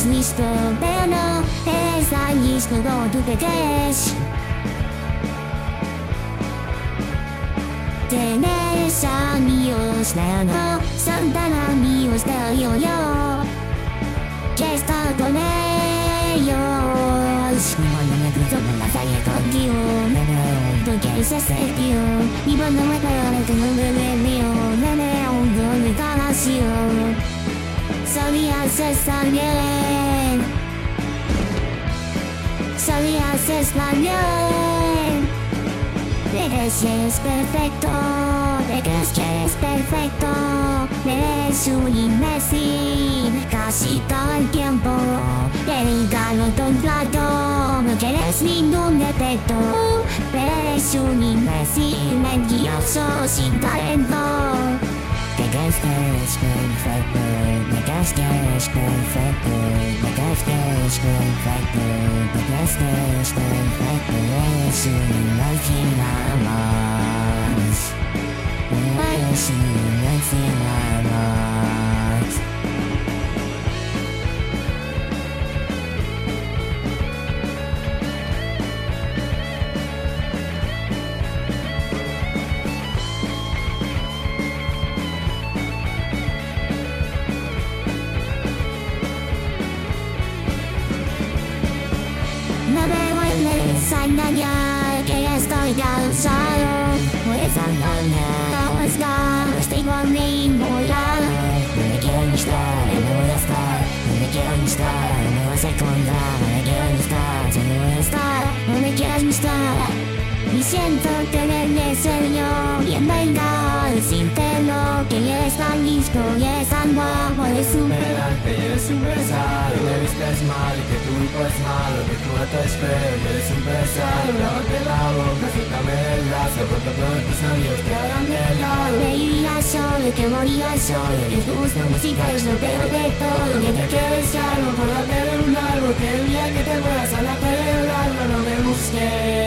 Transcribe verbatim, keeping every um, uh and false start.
listo, pero no está listo como tú te crees. Tienes amigos, pero no son tan amigos, pero yo, yo ya estoy con ellos. Mi cuando me cruzo por la calle contigo, tú quieres ser tío. Y cuando me pego de tu nombre de mío, nene, un don de nación. Sabías español, sabías español. Te crees que es perfecto, te crees que es perfecto. Eres un imbécil casi todo el tiempo. Dedicado a tu plato, no tienes ningún defecto. Eres un imbécil mentiroso sin talento. Te crees que es perfecto, te crees que es perfecto, te crees que es perfecto, te crees que es perfecto. Eres un imbécil nada más, eres un imbécil nada más. No me vuelves a engañar, que ya estoy cansado. Puedes engañar, no buscar, estoy con ningún lado. No me quiero mostrar, no voy a estar. No me quiero mostrar, no vas a encontrar. No me quiero mostrar, yo no voy a estar. No me quieras mostrar. Y siento tenerme serio, bien venga, decírtelo. Que ya eres tan listo, ya eres tan guapo, eres un Pedante, eres un pesado, me vistes mal y que tu hijo es malo, que tu gato es feo y eres un pesado. Lávate la boca, suéltame el brazo, pronto todos tus amigos te harán de lado. Me iría solo, que moría solo. Que tu gusto música es lo peor de todo. Que te quedes calvo por la de un árbol, que el día que te mueras a la pelea del alma no me busques.